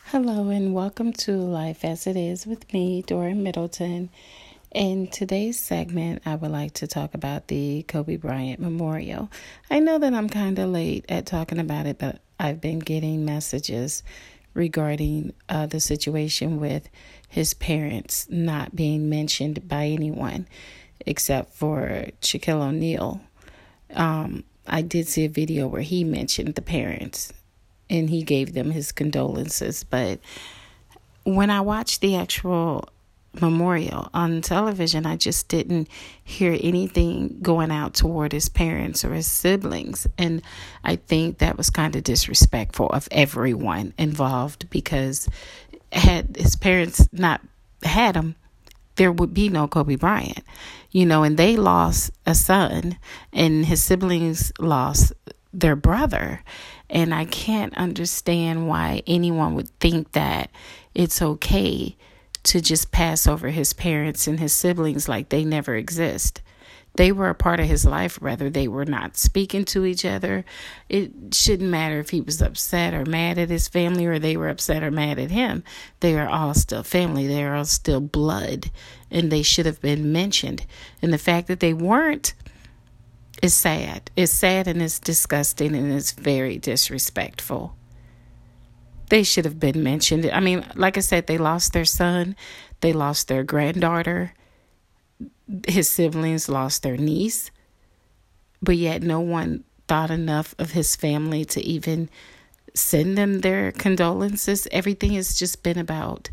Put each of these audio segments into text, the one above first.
Hello and welcome to Life as It Is with me, Dora Middleton. In today's segment, I would like to talk about the Kobe Bryant Memorial. I know that I'm kind of late at talking about it, but I've been getting messages regarding the situation with his parents not being mentioned by anyone except for Shaquille O'Neal. I did see a video where he mentioned the parents and he gave them his condolences. But when I watched the actual memorial on television, I just didn't hear anything going out toward his parents or his siblings. And I think that was kind of disrespectful of everyone involved, because had his parents not had him, there would be no Kobe Bryant, and they lost a son and his siblings lost their brother. And I can't understand why anyone would think that it's okay to just pass over his parents and his siblings like they never exist. They were a part of his life, whether they were not speaking to each other. It shouldn't matter if he was upset or mad at his family or they were upset or mad at him. They are all still family. They are all still blood, and they should have been mentioned. And the fact that they weren't is sad. It's sad and it's disgusting and it's very disrespectful. They should have been mentioned. I mean, like I said, they lost their son. They lost their granddaughter. His siblings lost their niece. But yet no one thought enough of his family to even send them their condolences. Everything has just been about,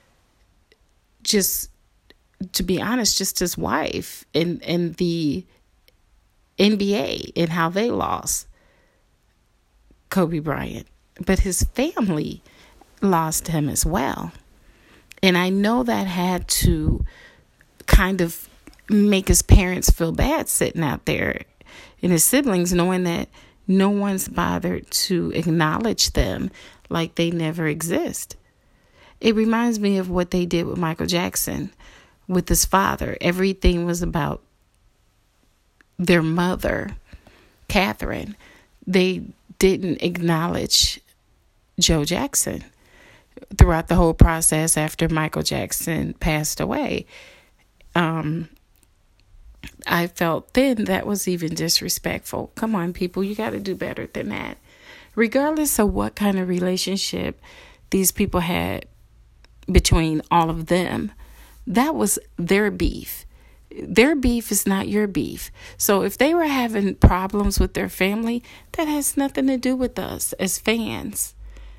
just to be honest, just his wife and the NBA and how they lost Kobe Bryant. But his family lost him as well. And I know that had to kind of make his parents feel bad sitting out there, and his siblings, knowing that no one's bothered to acknowledge them like they never exist. It reminds me of what they did with Michael Jackson, with his father. Everything was about their mother, Catherine. They didn't acknowledge Joe Jackson throughout the whole process after Michael Jackson passed away. I felt then that was even disrespectful. Come on, people, you got to do better than that. Regardless of what kind of relationship these people had between all of them, that was their beef. Their beef is not your beef. So if they were having problems with their family, that has nothing to do with us as fans.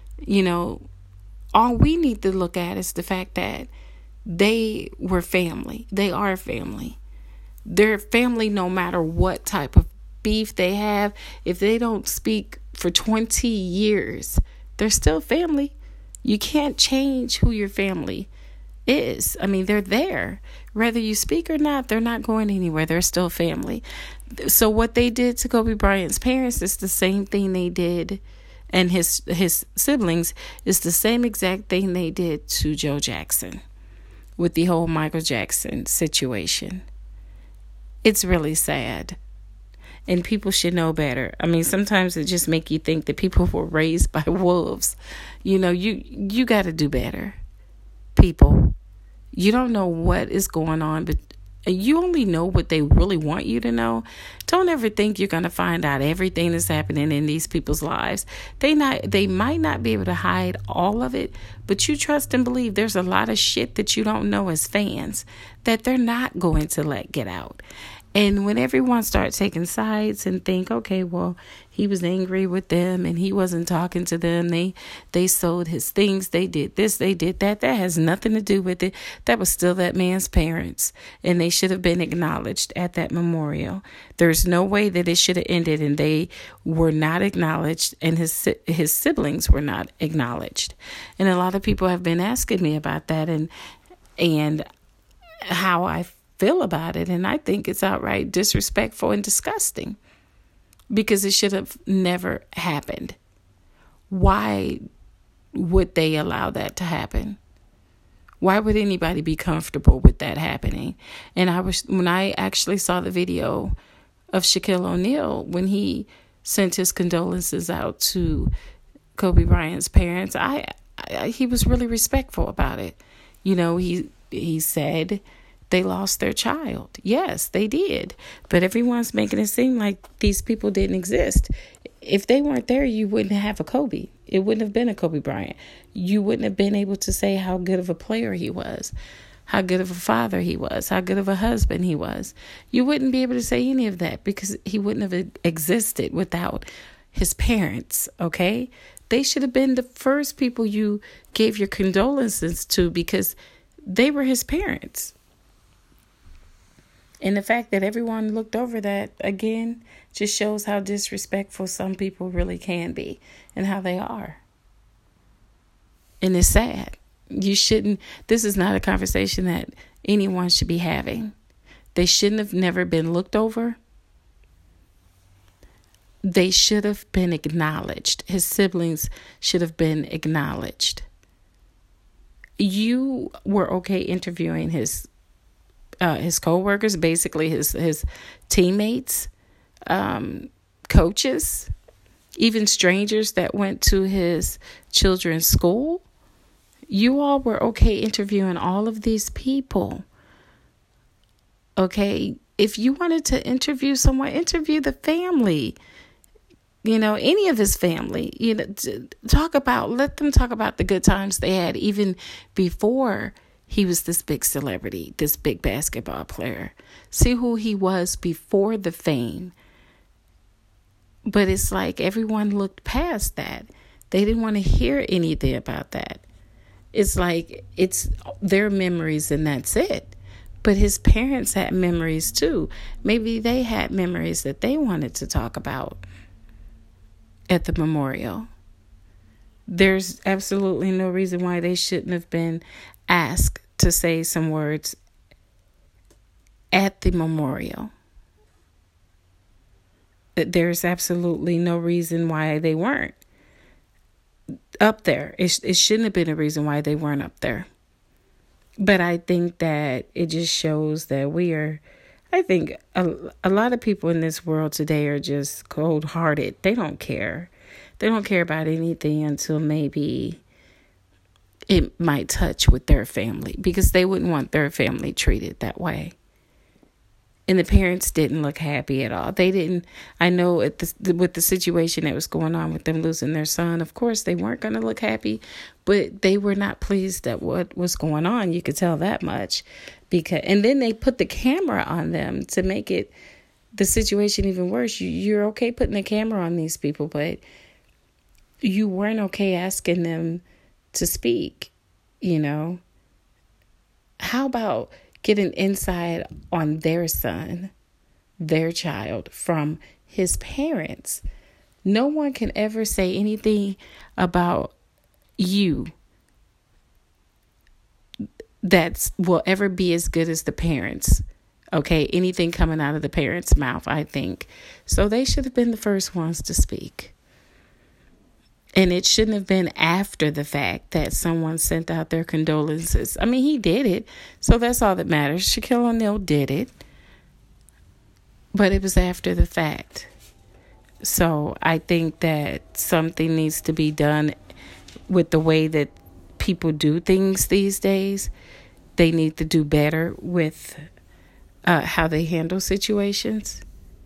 All we need to look at is the fact that they were family. They are family. They're family no matter what type of beef they have. If they don't speak for 20 years, they're still family. You can't change who your family is. I mean, they're there. Whether you speak or not, they're not going anywhere. They're still family. So what they did to Kobe Bryant's parents is the same thing they did, and his siblings is the same exact thing they did to Joe Jackson with the whole Michael Jackson situation. It's really sad. And people should know better. I mean, sometimes it just make you think that people were raised by wolves. You got to do better. People, you don't know what is going on, but you only know what they really want you to know. Don't ever think you're going to find out everything that's happening in these people's lives. They might not be able to hide all of it, but you trust and believe there's a lot of shit that you don't know as fans that they're not going to let get out. And when everyone starts taking sides and think, okay, well, he was angry with them and he wasn't talking to them. They sold his things. They did this, they did that. That has nothing to do with it. That was still that man's parents, and they should have been acknowledged at that memorial. There's no way that it should have ended and they were not acknowledged, and his siblings were not acknowledged. And a lot of people have been asking me about that and how I feel about it, and I think it's outright disrespectful and disgusting, because it should have never happened. Why would they allow that to happen? Why would anybody be comfortable with that happening? And when I actually saw the video of Shaquille O'Neal when he sent his condolences out to Kobe Bryant's parents, he was really respectful about it. He said they lost their child. Yes, they did. But everyone's making it seem like these people didn't exist. If they weren't there, you wouldn't have a Kobe. It wouldn't have been a Kobe Bryant. You wouldn't have been able to say how good of a player he was, how good of a father he was, how good of a husband he was. You wouldn't be able to say any of that because he wouldn't have existed without his parents, okay? They should have been the first people you gave your condolences to because they were his parents. And the fact that everyone looked over that, again, just shows how disrespectful some people really can be and how they are. And it's sad. This is not a conversation that anyone should be having. They shouldn't have never been looked over. They should have been acknowledged. His siblings should have been acknowledged. You were okay interviewing his co-workers, basically his teammates, coaches, even strangers that went to his children's school. You all were okay interviewing all of these people. Okay, if you wanted to interview someone, interview the family. Any of his family. Let them talk about the good times they had even before he was this big celebrity, this big basketball player. See who he was before the fame. But it's like everyone looked past that. They didn't want to hear anything about that. It's like it's their memories and that's it. But his parents had memories too. Maybe they had memories that they wanted to talk about at the memorial. There's absolutely no reason why they shouldn't have been asked to say some words at the memorial. There's absolutely no reason why they weren't up there. It shouldn't have been a reason why they weren't up there. But I think that it just shows that I think a lot of people in this world today are just cold-hearted. They don't care. They don't care about anything until maybe it might touch with their family because they wouldn't want their family treated that way. And the parents didn't look happy at all. They didn't. I know with the situation that was going on with them losing their son, of course, they weren't going to look happy, but they were not pleased at what was going on. You could tell that much. And then they put the camera on them to make the situation even worse. You're okay putting the camera on these people, but you weren't okay asking them to speak, How about getting insight on their son, their child, from his parents? No one can ever say anything about you that will ever be as good as the parents. Okay, anything coming out of the parents' mouth, I think. So they should have been the first ones to speak. And it shouldn't have been after the fact that someone sent out their condolences. I mean, he did it. So that's all that matters. Shaquille O'Neal did it. But it was after the fact. So I think that something needs to be done with the way that people do things these days. They need to do better with how they handle situations.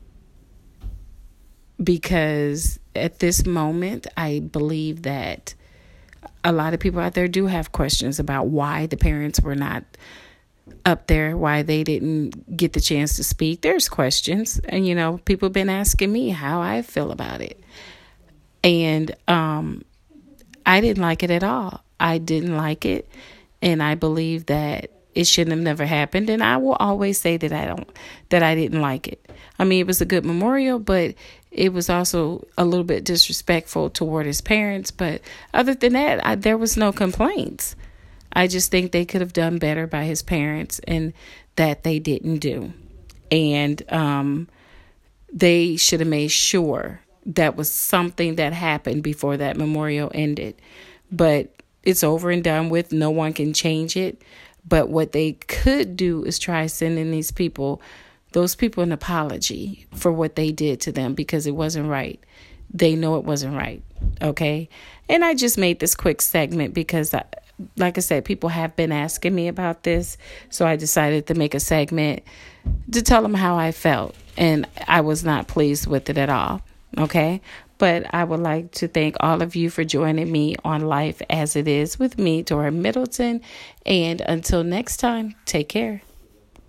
Because at this moment, I believe that a lot of people out there do have questions about why the parents were not up there, why they didn't get the chance to speak. There's questions. And, people have been asking me how I feel about it. And I didn't like it at all. I didn't like it. And I believe that it shouldn't have never happened. And I will always say that I didn't like it. I mean, it was a good memorial, but it was also a little bit disrespectful toward his parents. But other than that, there was no complaints. I just think they could have done better by his parents, and that they didn't do. And they should have made sure that was something that happened before that memorial ended. But it's over and done with. No one can change it. But what they could do is try sending those people an apology for what they did to them, because it wasn't right. they know it wasn't right. Okay. And I just made this quick segment because, like I said, people have been asking me about this. So I decided to make a segment to tell them how I felt. And I was not pleased with it at all. Okay. But I would like to thank all of you for joining me on Life as It Is with me, Dora Middleton. And until next time, take care.